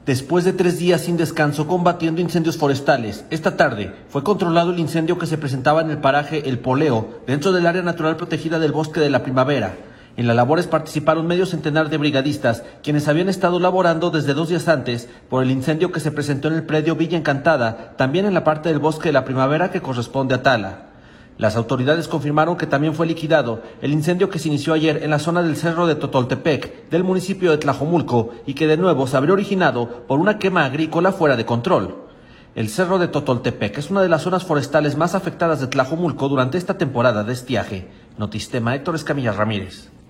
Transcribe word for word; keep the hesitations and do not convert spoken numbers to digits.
Después de tres días sin descanso combatiendo incendios forestales, esta tarde fue controlado el incendio que se presentaba en el paraje El Poleo, dentro del área natural protegida del Bosque de la Primavera. En las labores participaron medio centenar de brigadistas, quienes habían estado laborando desde dos días antes por el incendio que se presentó en el predio Villa Encantada, también en la parte del Bosque de la Primavera que corresponde a Tala. Las autoridades confirmaron que también fue liquidado el incendio que se inició ayer en la zona del Cerro de Totoltepec, del municipio de Tlajomulco, y que de nuevo se habría originado por una quema agrícola fuera de control. El Cerro de Totoltepec es una de las zonas forestales más afectadas de Tlajomulco durante esta temporada de estiaje. Notistema, Héctor Escamilla Ramírez.